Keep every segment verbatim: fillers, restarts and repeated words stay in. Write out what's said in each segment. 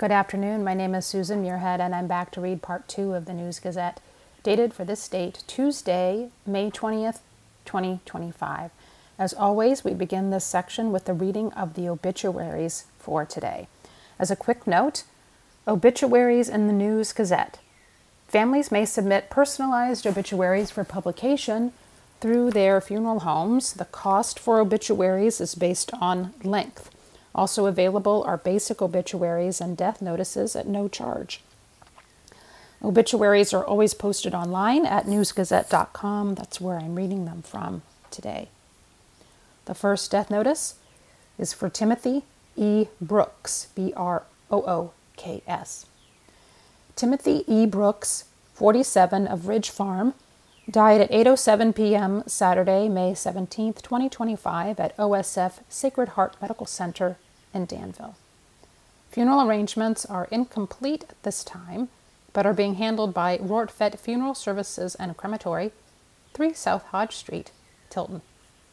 Good afternoon. My name is Susan Muirhead, and I'm back to read part two of the News Gazette, dated for this date, Tuesday, May twentieth, twenty twenty-five. As always, we begin this section with the reading of the obituaries for today. As a quick note, obituaries in the News Gazette. Families may submit personalized obituaries for publication through their funeral homes. The cost for obituaries is based on length. Also available are basic obituaries and death notices at no charge. Obituaries are always posted online at news gazette dot com. That's where I'm reading them from today. The first death notice is for Timothy E. Brooks, B R O O K S. Timothy E. Brooks, forty-seven, of Ridge Farm, died at eight oh seven p.m. Saturday, May seventeenth, twenty twenty-five at O S F Sacred Heart Medical Center in Danville. Funeral arrangements are incomplete at this time, but are being handled by Rortvet Funeral Services and Crematory, three South Hodge Street, Tilton.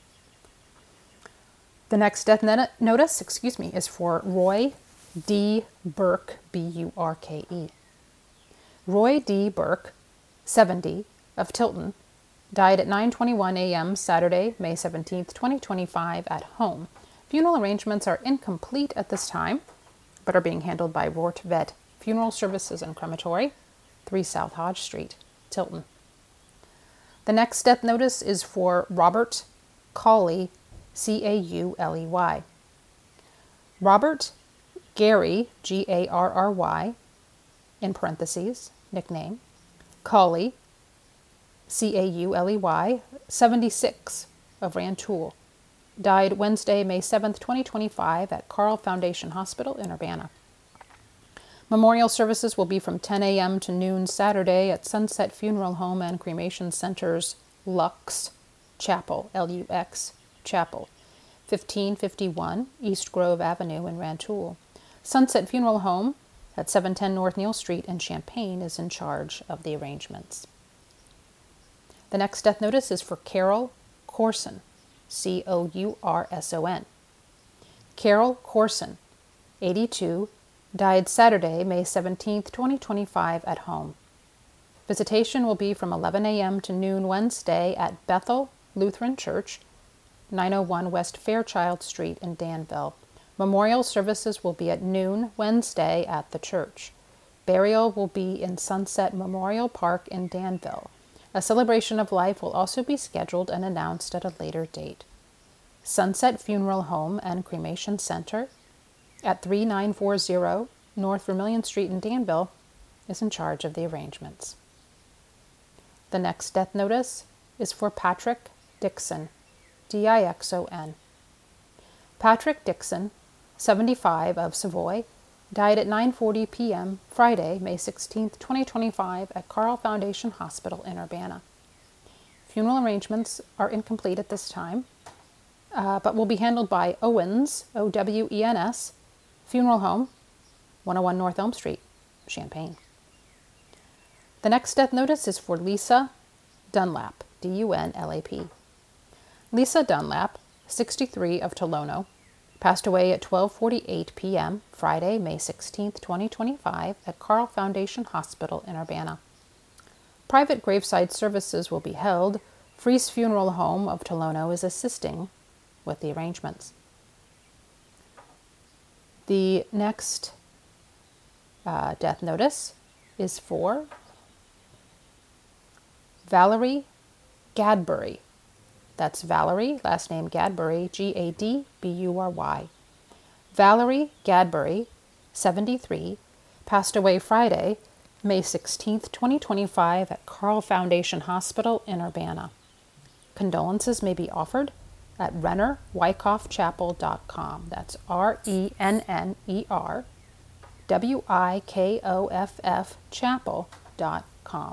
The next death net- notice, excuse me, is for Roy D. Burke, B U R K E. Roy D. Burke, seventy, of Tilton, died at nine twenty-one a.m. Saturday, May seventeenth, twenty twenty-five at home. Funeral arrangements are incomplete at this time, but are being handled by Rortvet Funeral Services and Crematory, three South Hodge Street, Tilton. The next death notice is for Robert Cauley, C A U L E Y. Robert Gary, G A R R Y, in parentheses, nickname, Cauley, C A U L E Y, seventy-six, of Rantoul, died Wednesday, May seventh, twenty twenty-five at Carle Foundation Hospital in Urbana. Memorial services will be from ten a.m. to noon Saturday at Sunset Funeral Home and Cremation Center's Lux Chapel, L U X, Chapel, fifteen fifty-one East Grove Avenue in Rantoul. Sunset Funeral Home at seven ten North Neal Street in Champaign is in charge of the arrangements. The next death notice is for Carol Corson, C O U R S O N. Carol Corson, eighty-two, died Saturday, May seventeenth, twenty twenty-five at home. Visitation will be from eleven a.m. to noon Wednesday at Bethel Lutheran Church, nine oh one West Fairchild Street in Danville. Memorial services will be at noon Wednesday at the church. Burial will be in Sunset Memorial Park in Danville. A celebration of life will also be scheduled and announced at a later date. Sunset Funeral Home and Cremation Center at thirty-nine forty North Vermilion Street in Danville is in charge of the arrangements. The next death notice is for Patrick Dixon, D I X O N. Patrick Dixon, seventy-five, of Savoy, died at nine forty p.m. Friday, May sixteenth, twenty twenty-five at Carle Foundation Hospital in Urbana. Funeral arrangements are incomplete at this time, uh, but will be handled by Owens, O W E N S, Funeral Home, one oh one North Elm Street, Champaign. The next death notice is for Lisa Dunlap, D U N L A P. Lisa Dunlap, sixty-three, of Tolono, passed away at twelve forty-eight p.m. Friday, May sixteenth, twenty twenty-five at Carle Foundation Hospital in Urbana. Private graveside services will be held. Fries Funeral Home of Tolono is assisting with the arrangements. The next uh, death notice is for Valerie Gadbury. That's Valerie, last name Gadbury, G A D B U R Y. Valerie Gadbury, seventy-three, passed away Friday, May sixteenth, twenty twenty-five at Carle Foundation Hospital in Urbana. Condolences may be offered at renner wyckoff chapel dot com. That's R E N N E R W I K O F F chapel dot com.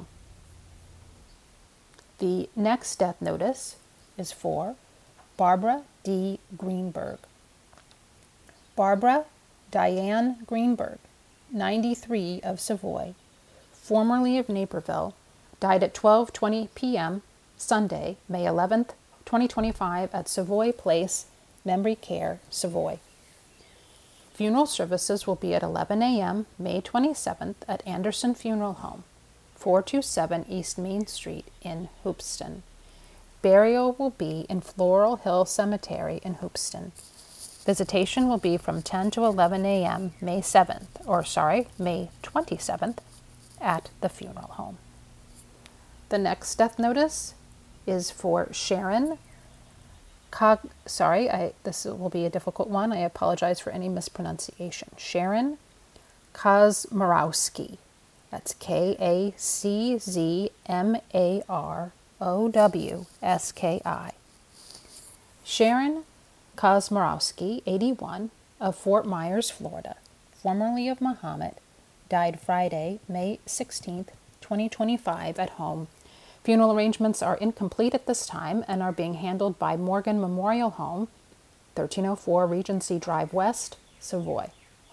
The next death notice is for Barbara D. Greenberg. Barbara Diane Greenberg, ninety-three, of Savoy, formerly of Naperville, died at twelve twenty p.m. Sunday, May eleventh, twenty twenty-five at Savoy Place, Memory Care, Savoy. Funeral services will be at eleven a.m. May twenty-seventh at Anderson Funeral Home, four twenty-seven East Main Street in Hoopeston. Burial will be in Floral Hill Cemetery in Hoopeston. Visitation will be from ten to eleven a.m. May seventh, or sorry, May twenty-seventh at the funeral home. The next death notice is for Sharon Cog, sorry, I, this will be a difficult one. I apologize for any mispronunciation. Sharon Kazmarowski. That's K A C Z M A R O W S K I. Sharon Kazmarowski, eighty-one, of Fort Myers, Florida, formerly of Mahomet, died Friday, May sixteenth, twenty twenty-five at home. Funeral arrangements are incomplete at this time and are being handled by Morgan Memorial Home, thirteen oh four Regency Drive West, Savoy.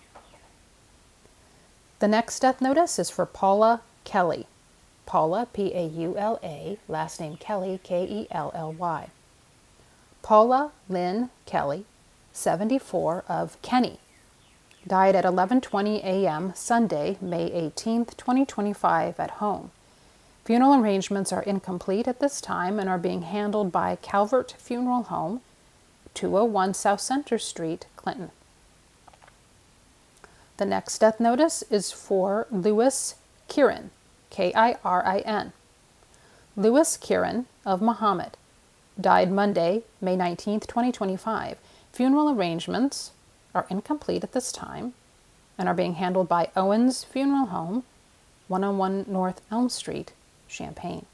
The next death notice is for Paula Kelly. Paula, P A U L A, last name Kelly, K E L L Y. Paula Lynn Kelly, seventy-four, of Kenny, died at eleven twenty a.m. Sunday, May eighteenth, twenty twenty-five at home. Funeral arrangements are incomplete at this time and are being handled by Calvert Funeral Home, two oh one South Center Street, Clinton. The next death notice is for Louis Kirin, K I R I N. Louis Kirin, of Mahomet, died Monday, May nineteenth, twenty twenty-five. Funeral arrangements are incomplete at this time and are being handled by Owens Funeral Home, one oh one North Elm Street, Champaign.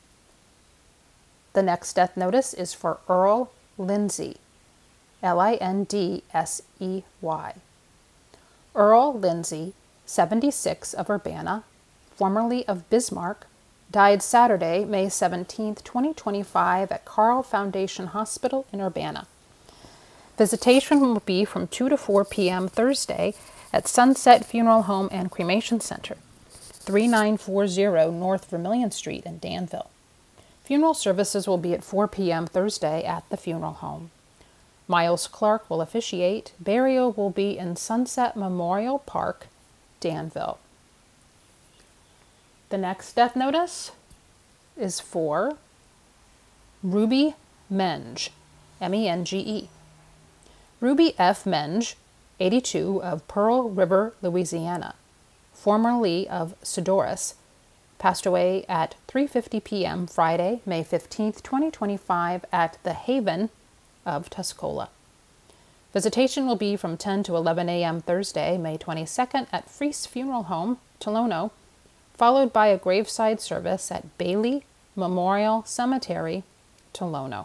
The next death notice is for Earl Lindsey, L I N D S E Y. Earl Lindsey, seventy-six, of Urbana, formerly of Bismarck, died Saturday, May seventeenth, twenty twenty-five at Carle Foundation Hospital in Urbana. Visitation will be from two to four p.m. Thursday at Sunset Funeral Home and Cremation Center, thirty-nine forty North Vermilion Street in Danville. Funeral services will be at four p.m. Thursday at the funeral home. Miles Clark will officiate. Burial will be in Sunset Memorial Park, Danville. The next death notice is for Ruby Menge, M E N G E. Ruby F. Menge, eighty-two, of Pearl River, Louisiana, formerly of Sodorus, passed away at three fifty p.m. Friday, May fifteenth, twenty twenty-five at the Haven of Tuscola. Visitation will be from ten to eleven a.m. Thursday, May twenty-second at Freese Funeral Home, Tolono, followed by a graveside service at Bailey Memorial Cemetery, Tolono.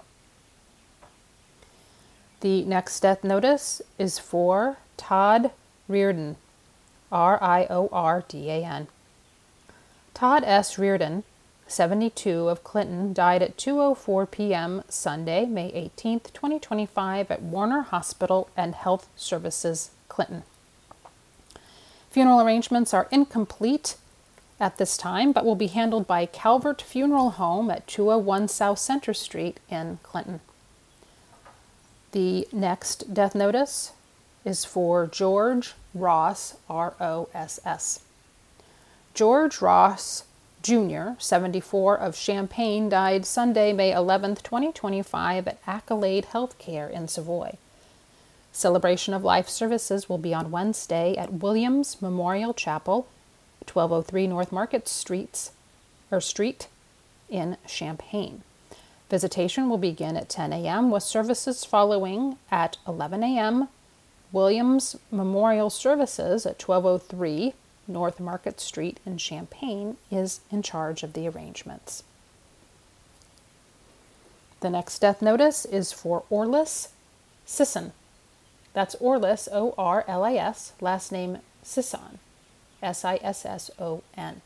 The next death notice is for Todd Reardon, R I O R D A N. Todd S. Reardon, seventy-two, of Clinton, died at two oh four p.m. Sunday, May eighteenth, twenty twenty-five at Warner Hospital and Health Services, Clinton. Funeral arrangements are incomplete at this time, but will be handled by Calvert Funeral Home at two oh one South Center Street in Clinton. The next death notice is for George Ross, R O S S. George Ross, Junior, seventy-four, of Champaign, died Sunday, May eleventh, twenty twenty-five at Accolade Healthcare in Savoy. Celebration of life services will be on Wednesday at Williams Memorial Chapel, twelve oh three North Market Streets, or Street in Champaign. Visitation will begin at ten a.m. with services following at eleven a.m. Williams Memorial Services at twelve oh three North Market Street in Champaign is in charge of the arrangements. The next death notice is for Orlis Sisson. That's Orlis, O R L I S, last name Sisson, S I S S O N.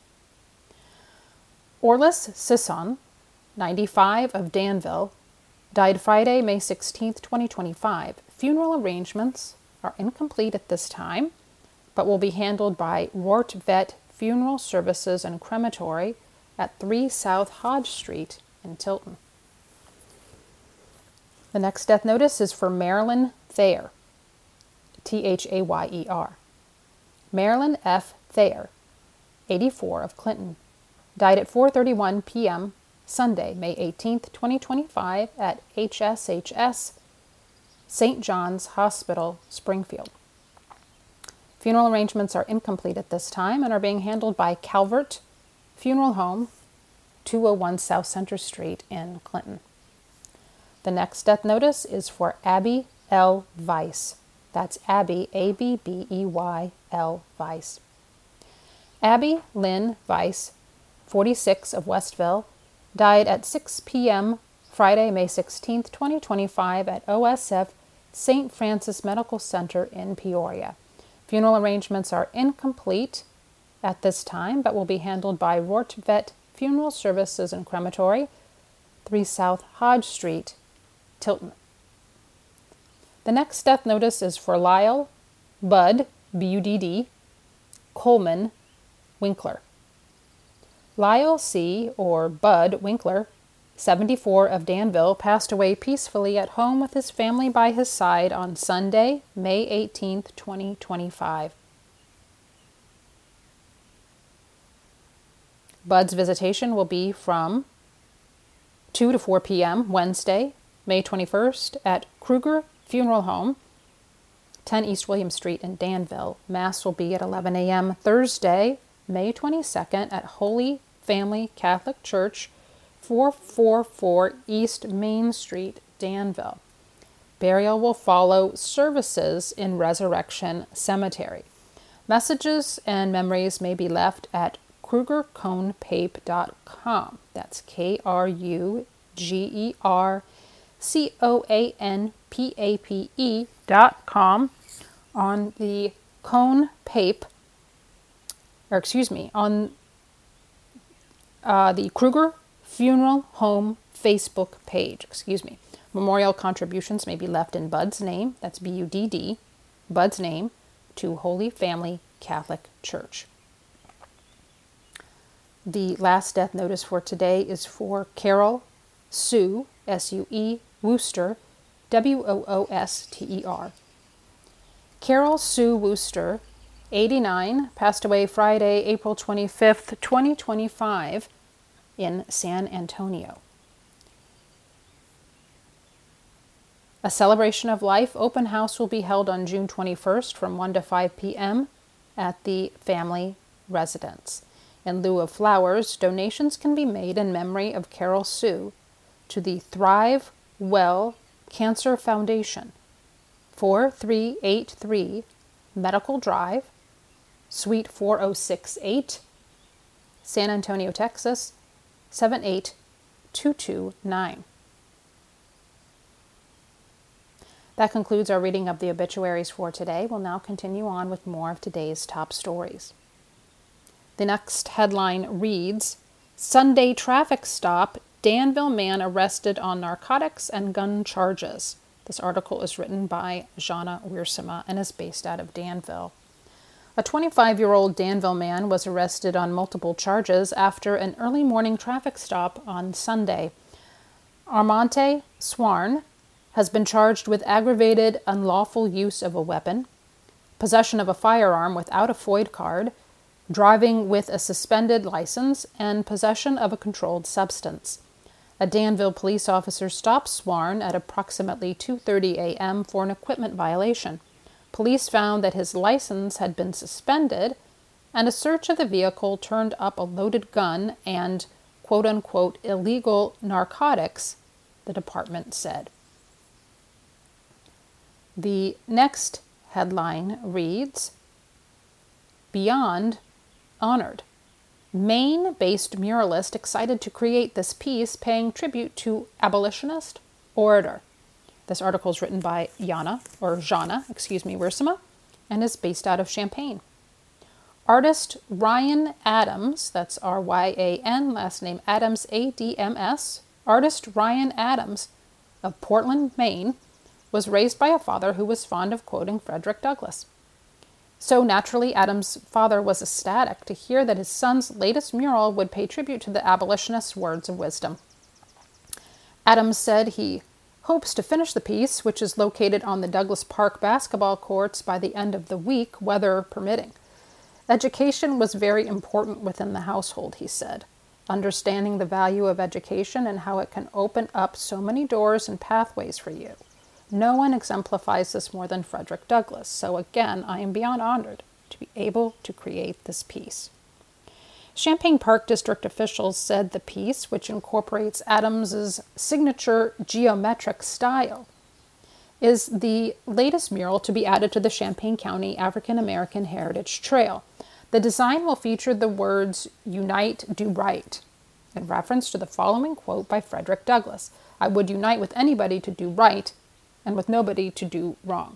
Orlis Sisson, ninety-five, of Danville, died Friday, May sixteenth, twenty twenty-five. Funeral arrangements are incomplete at this time, but will be handled by Wart Vet Funeral Services and Crematory at three South Hodge Street in Tilton. The next death notice is for Marilyn Thayer, T H A Y E R. Marilyn F. Thayer, eighty-four, of Clinton, died at four thirty-one p.m. Sunday, May eighteenth, twenty twenty-five at H S H S Saint John's Hospital, Springfield. Funeral arrangements are incomplete at this time and are being handled by Calvert Funeral Home, two oh one South Center Street in Clinton. The next death notice is for Abby L. Weiss. That's Abby, A B B E Y L, Weiss. Abby Lynn Weiss, forty-six, of Westville, died at six p.m. Friday, May sixteenth, twenty twenty-five at O S F Saint Francis Medical Center in Peoria. Funeral arrangements are incomplete at this time, but will be handled by Rortvet Funeral Services and Crematory, three South Hodge Street, Tilton. The next death notice is for Lyle Bud, B U D D, Coleman Winkler. Lyle C., or Bud Winkler, seventy-four, of Danville, passed away peacefully at home with his family by his side on Sunday, May eighteenth, twenty twenty-five. Bud's visitation will be from two to four p.m. Wednesday, May twenty-first, at Kruger Funeral Home, ten East William Street in Danville. Mass will be at eleven a.m. Thursday, May twenty-second, at Holy Family Catholic Church, four forty-four East Main Street, Danville. Burial will follow services in Resurrection Cemetery. Messages and memories may be left at kruger cone pape dot com. That's K R U G E R C O A N P A P E dot com on the Cone Pape, or excuse me, on uh, the Kruger Funeral Home Facebook page. Excuse me. Memorial contributions may be left in Bud's name, that's B U D D, Bud's name, to Holy Family Catholic Church. The last death notice for today is for Carol Sue, S U E, Wooster, W O O S T E R. Carol Sue Wooster, eighty-nine, passed away Friday, April twenty-fifth, twenty twenty-five, in San Antonio. A celebration of life open house will be held on June twenty-first from one to five p.m. at the family residence. In lieu of flowers, donations can be made in memory of Carol Sue to the Thrive Well Cancer Foundation, four three eight three Medical Drive, Suite four oh six eight, San Antonio, Texas, seven eight two two nine. That concludes our reading of the obituaries for today. We'll now continue on with more of today's top stories. The next headline reads, Sunday traffic stop, Danville man arrested on narcotics and gun charges. This article is written by Jana Wiersema and is based out of Danville. A twenty-five-year-old Danville man was arrested on multiple charges after an early morning traffic stop on Sunday. Armonte Swarn has been charged with aggravated unlawful use of a weapon, possession of a firearm without a F O I D card, driving with a suspended license, and possession of a controlled substance. A Danville police officer stopped Swarn at approximately two thirty a.m. for an equipment violation. Police found that his license had been suspended, and a search of the vehicle turned up a loaded gun and quote-unquote illegal narcotics, the department said. The next headline reads, Beyond Honored. Maine-based muralist excited to create this piece paying tribute to abolitionist orator. This article is written by Jana, or Jana, excuse me, Wiersema, and is based out of Champaign. Artist Ryan Adams, that's R Y A N, last name Adams, A D M S, artist Ryan Adams of Portland, Maine, was raised by a father who was fond of quoting Frederick Douglass. So naturally, Adams' father was ecstatic to hear that his son's latest mural would pay tribute to the abolitionist's words of wisdom. Adams said he hopes to finish the piece, which is located on the Douglas Park basketball courts, by the end of the week, weather permitting. Education was very important within the household, he said. Understanding the value of education and how it can open up so many doors and pathways for you. No one exemplifies this more than Frederick Douglass, so again, I am beyond honored to be able to create this piece. Champaign Park District officials said the piece, which incorporates Adams's signature geometric style, is the latest mural to be added to the Champaign County African American Heritage Trail. The design will feature the words, "Unite, do right," in reference to the following quote by Frederick Douglass: "I would unite with anybody to do right and with nobody to do wrong."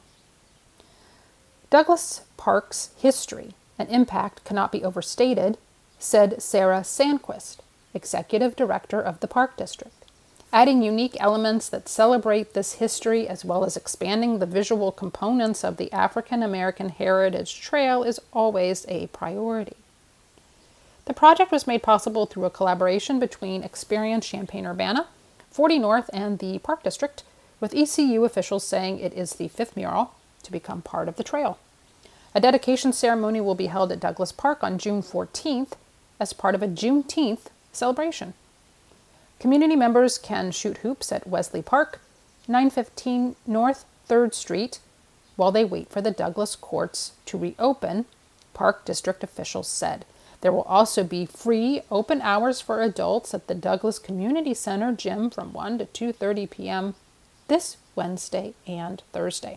Douglas Park's history and impact cannot be overstated, said Sarah Sandquist, Executive Director of the Park District. Adding unique elements that celebrate this history as well as expanding the visual components of the African American Heritage Trail is always a priority. The project was made possible through a collaboration between Experience Champaign-Urbana, forty North, and the Park District, with E C U officials saying it is the fifth mural to become part of the trail. A dedication ceremony will be held at Douglas Park on June fourteenth as part of a Juneteenth celebration. Community members can shoot hoops at Wesley Park, nine fifteen North third Street, while they wait for the Douglas courts to reopen, Park District officials said. There will also be free open hours for adults at the Douglas Community Center gym from one to two thirty p.m. this Wednesday and Thursday.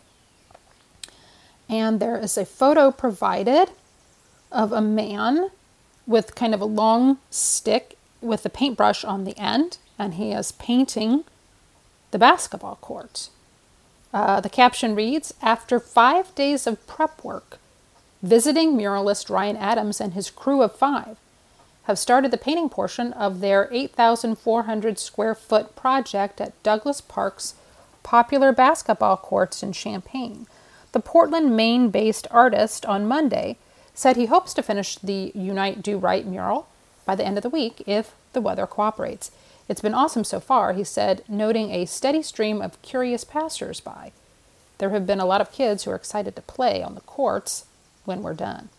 And there is a photo provided of a man with kind of a long stick with a paintbrush on the end, and he is painting the basketball court. Uh, the caption reads, "After five days of prep work, visiting muralist Ryan Adams and his crew of five have started the painting portion of their eight thousand four hundred square foot project at Douglas Park's popular basketball courts in Champaign. The Portland, Maine-based artist on Monday said he hopes to finish the Unite, Do Right mural by the end of the week if the weather cooperates. It's been awesome so far," he said, noting a steady stream of curious passers-by. There have been a lot of kids who are excited to play on the courts when we're done.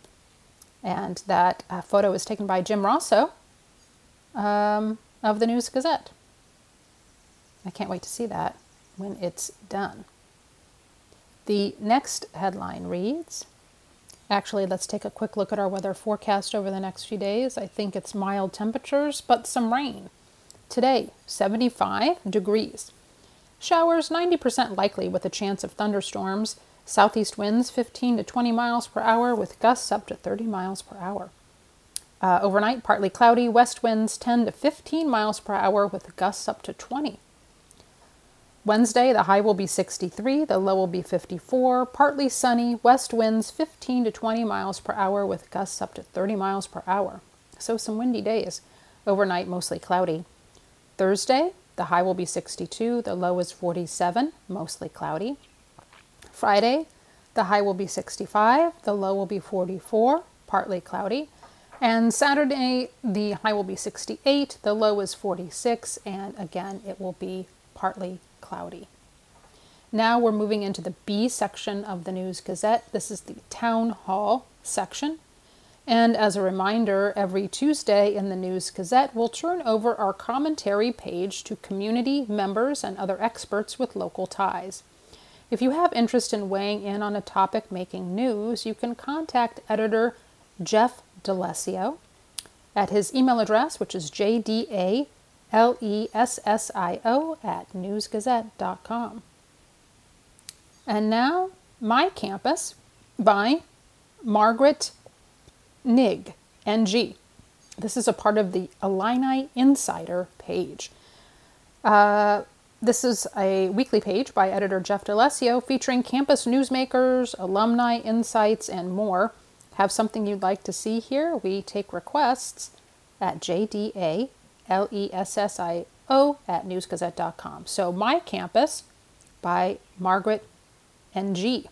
And that uh, photo is taken by Jim Rosso um, of the News Gazette. I can't wait to see that when it's done. The next headline reads, actually, let's take a quick look at our weather forecast over the next few days. I think it's mild temperatures, but some rain. Today, seventy-five degrees. Showers ninety percent likely with a chance of thunderstorms. Southeast winds fifteen to twenty miles per hour with gusts up to thirty miles per hour. Uh, overnight, partly cloudy. West winds ten to fifteen miles per hour with gusts up to twenty. Wednesday, the high will be sixty-three, the low will be fifty-four, partly sunny, west winds fifteen to twenty miles per hour with gusts up to thirty miles per hour. So some windy days. Overnight, mostly cloudy. Thursday, the high will be sixty-two, the low is forty-seven, mostly cloudy. Friday, the high will be sixty-five, the low will be forty-four, partly cloudy. And Saturday, the high will be sixty-eight, the low is forty-six, and again, it will be partly cloudy. Now we're moving into the B section of the News Gazette. This is the Town Hall section. And as a reminder, every Tuesday in the News Gazette, we'll turn over our commentary page to community members and other experts with local ties. If you have interest in weighing in on a topic making news, you can contact editor Jeff D'Alessio at his email address, which is j d a l e s s i o at news gazette dot com. And now, My Campus by Margaret Nig, N G. This is a part of the Illini Insider page. Uh, this is a weekly page by editor Jeff D'Alessio featuring campus newsmakers, alumni insights, and more. Have something you'd like to see here? We take requests at j d a l e s s i o at news gazette dot com. So My Campus by Margaret N G.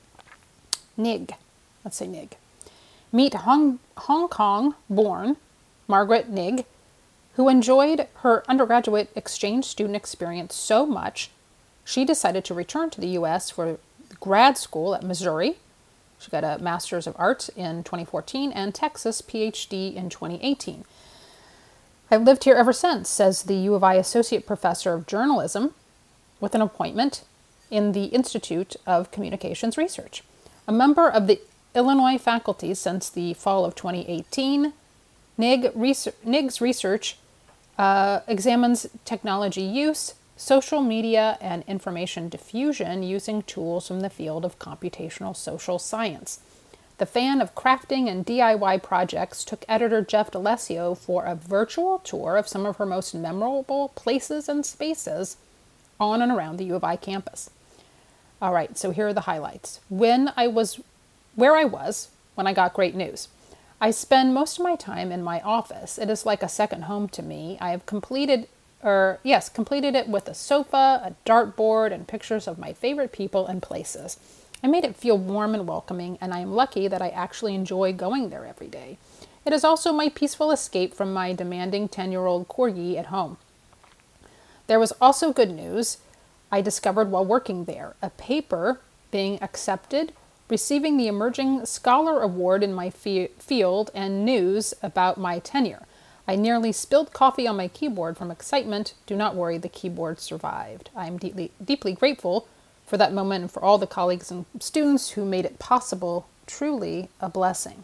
Nig. Let's say Nig. Meet Hong, Hong Kong-born Margaret Nig, who enjoyed her undergraduate exchange student experience so much She decided to return to the U S for grad school at Missouri. She got a Master's of Arts in twenty fourteen and Texas P H D in twenty eighteen. I've lived here ever since, says the U of I Associate Professor of Journalism, with an appointment in the Institute of Communications Research. A member of the Illinois faculty since the fall of twenty eighteen, N I G's research uh, examines technology use, social media, and information diffusion using tools from the field of computational social science. The fan of crafting and D I Y projects took editor Jeff D'Alessio for a virtual tour of some of her most memorable places and spaces on and around the U of I campus. All right, so here are the highlights. When I was, where I was when I got great news. I spend most of my time in my office. It is like a second home to me. I have completed, or yes, completed it with a sofa, a dartboard, and pictures of my favorite people and places. I made it feel warm and welcoming, and I am lucky that I actually enjoy going there every day. It is also my peaceful escape from my demanding ten-year-old corgi at home. There was also good news I discovered while working there, a paper being accepted, receiving the Emerging Scholar Award in my f- field, and news about my tenure. I nearly spilled coffee on my keyboard from excitement. Do not worry, the keyboard survived. I am deeply, deeply grateful for that moment and for all the colleagues and students who made it possible. Truly a blessing.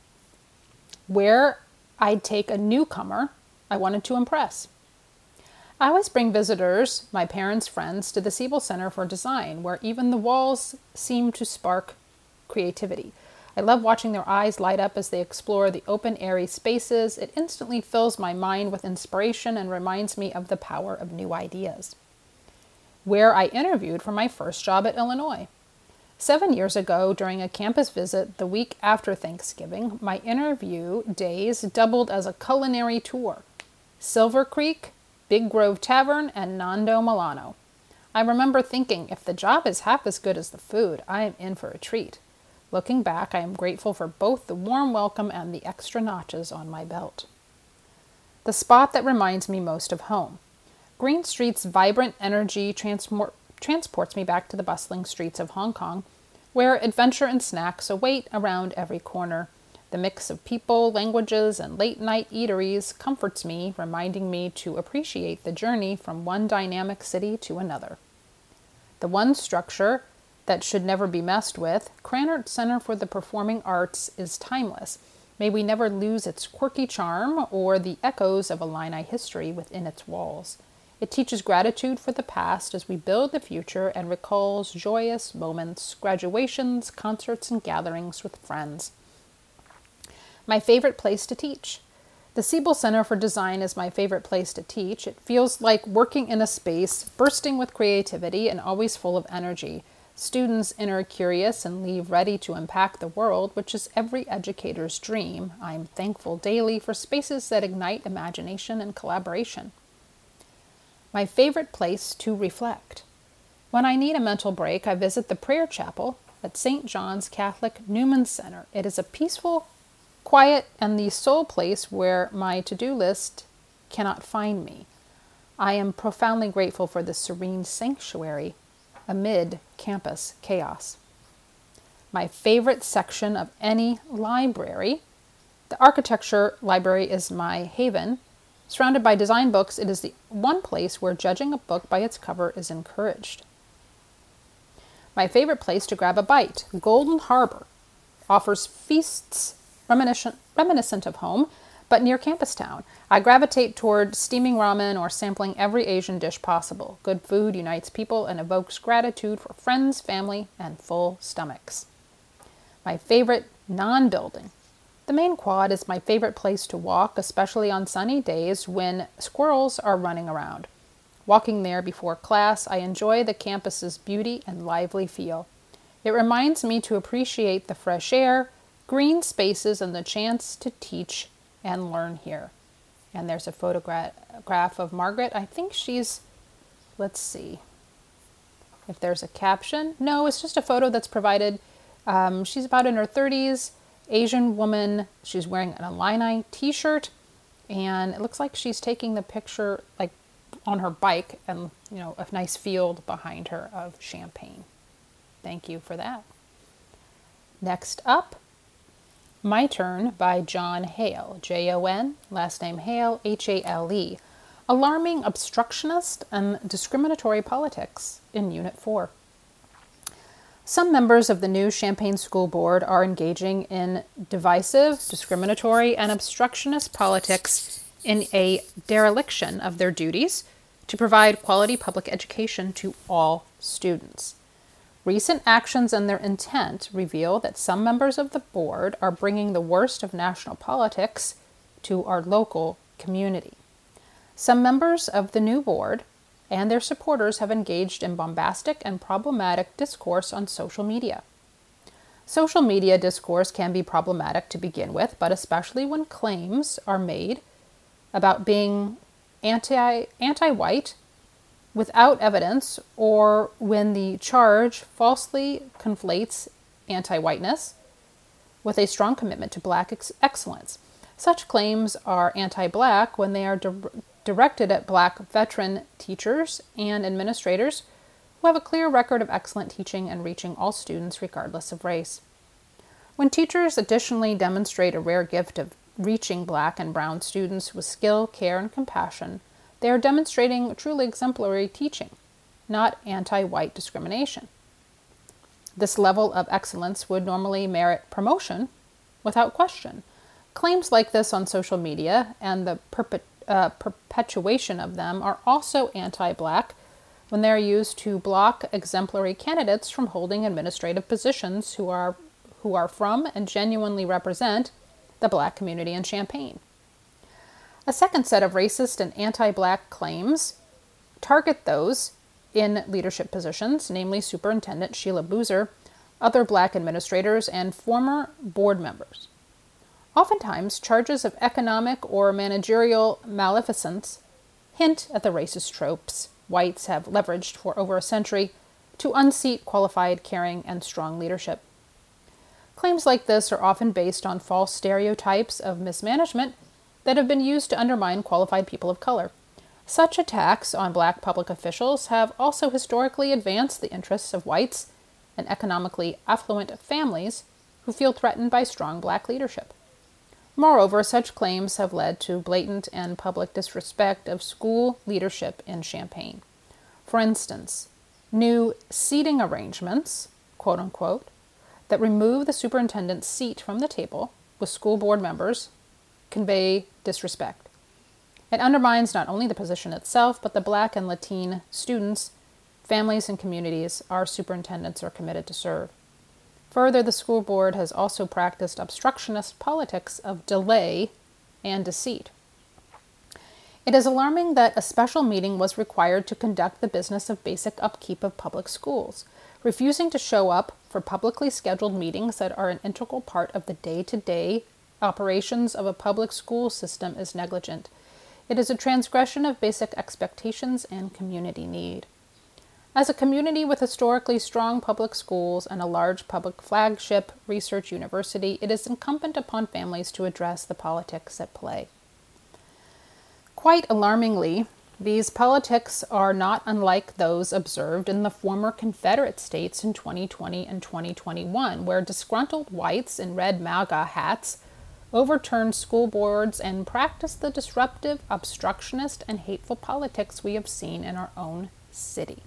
Where I'd take a newcomer I wanted to impress. I always bring visitors, my parents' friends, to the Siebel Center for Design, where even the walls seem to spark creativity. I love watching their eyes light up as they explore the open, airy spaces. It instantly fills my mind with inspiration and reminds me of the power of new ideas. Where I interviewed for my first job at Illinois. Seven years ago, during a campus visit the week after Thanksgiving, my interview days doubled as a culinary tour. Silver Creek, Big Grove Tavern, and Nando Milano. I remember thinking, if the job is half as good as the food, I am in for a treat. Looking back, I am grateful for both the warm welcome and the extra notches on my belt. The spot that reminds me most of home. Green Street's vibrant energy transport, transports me back to the bustling streets of Hong Kong, where adventure and snacks await around every corner. The mix of people, languages, and late-night eateries comforts me, reminding me to appreciate the journey from one dynamic city to another. The one structure that should never be messed with, Krannert Center for the Performing Arts, is timeless. May we never lose its quirky charm or the echoes of Illini history within its walls. It teaches gratitude for the past as we build the future and recalls joyous moments, graduations, concerts, and gatherings with friends. My favorite place to teach. The Siebel Center for Design is my favorite place to teach. It feels like working in a space bursting with creativity and always full of energy. Students enter curious and leave ready to impact the world, which is every educator's dream. I am thankful daily for spaces that ignite imagination and collaboration. My favorite place to reflect. When I need a mental break, I visit the prayer chapel at Saint John's Catholic Newman Center. It is a peaceful, quiet, and the sole place where my to-do list cannot find me. I am profoundly grateful for this serene sanctuary amid campus chaos. My favorite section of any library. The architecture library is my haven. Surrounded by design books, it is the one place where judging a book by its cover is encouraged. My favorite place to grab a bite. Golden Harbor offers feasts reminiscent, reminiscent of home, but near campus town. I gravitate toward steaming ramen or sampling every Asian dish possible. Good food unites people and evokes gratitude for friends, family, and full stomachs. My favorite non-building. The main quad is my favorite place to walk, especially on sunny days when squirrels are running around. Walking there before class, I enjoy the campus's beauty and lively feel. It reminds me to appreciate the fresh air, green spaces, and the chance to teach and learn here. And there's a photograph of Margaret. I think she's, let's see if there's a caption. No, it's just a photo that's provided. Um, she's about in her thirties. Asian woman. She's wearing an Illini t-shirt, and it looks like she's taking the picture like on her bike and, you know, a nice field behind her of champagne. Thank you for that. Next up, My Turn by John Hale, J O N, last name Hale, H A L E. Alarming Obstructionist and Discriminatory Politics in Unit four. Some members of the new Champaign School Board are engaging in divisive, discriminatory, and obstructionist politics in a dereliction of their duties to provide quality public education to all students. Recent actions and their intent reveal that some members of the board are bringing the worst of national politics to our local community. Some members of the new board and their supporters have engaged in bombastic and problematic discourse on social media. Social media discourse can be problematic to begin with, but especially when claims are made about being anti, anti-white without evidence, or when the charge falsely conflates anti-whiteness with a strong commitment to black ex- excellence. Such claims are anti-black when they are di- directed at black veteran teachers and administrators who have a clear record of excellent teaching and reaching all students regardless of race. When teachers additionally demonstrate a rare gift of reaching black and brown students with skill, care, and compassion, they are demonstrating truly exemplary teaching, not anti-white discrimination. This level of excellence would normally merit promotion without question. Claims like this on social media and the perpet- uh, perpetuation of them are also anti-black when they are used to block exemplary candidates from holding administrative positions who are who are from and genuinely represent the black community in Champaign. A second set of racist and anti-black claims target those in leadership positions, namely Superintendent Sheila Boozer, other black administrators, and former board members. Oftentimes, charges of economic or managerial maleficence hint at the racist tropes whites have leveraged for over a century to unseat qualified, caring, and strong leadership. Claims like this are often based on false stereotypes of mismanagement that have been used to undermine qualified people of color. Such attacks on black public officials have also historically advanced the interests of whites and economically affluent families who feel threatened by strong black leadership. Moreover, such claims have led to blatant and public disrespect of school leadership in Champaign. For instance, new seating arrangements, quote unquote, that remove the superintendent's seat from the table with school board members convey disrespect. It undermines not only the position itself, but the black and Latin students, families, and communities our superintendents are committed to serve. Further, the school board has also practiced obstructionist politics of delay and deceit. It is alarming that a special meeting was required to conduct the business of basic upkeep of public schools. Refusing to show up for publicly scheduled meetings that are an integral part of the day-to-day operations of a public school system is negligent. It is a transgression of basic expectations and community need. As a community with historically strong public schools and a large public flagship research university, it is incumbent upon families to address the politics at play. Quite alarmingly, these politics are not unlike those observed in the former Confederate states in twenty twenty and twenty twenty-one, where disgruntled whites in red MAGA hats overturned school boards and practiced the disruptive, obstructionist, and hateful politics we have seen in our own city.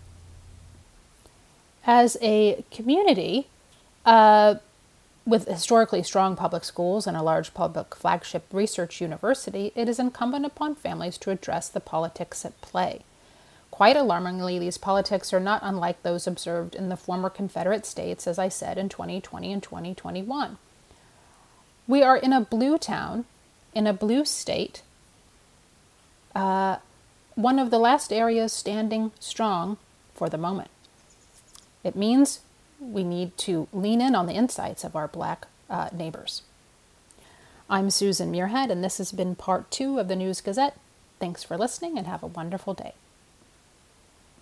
As a community uh, with historically strong public schools and a large public flagship research university, it is incumbent upon families to address the politics at play. Quite alarmingly, these politics are not unlike those observed in the former Confederate states, as I said, in twenty twenty and twenty twenty-one. We are in a blue town, in a blue state, uh, one of the last areas standing strong for the moment. It means we need to lean in on the insights of our black uh, neighbors. I'm Susan Muirhead, and this has been part two of the News Gazette. Thanks for listening and have a wonderful day.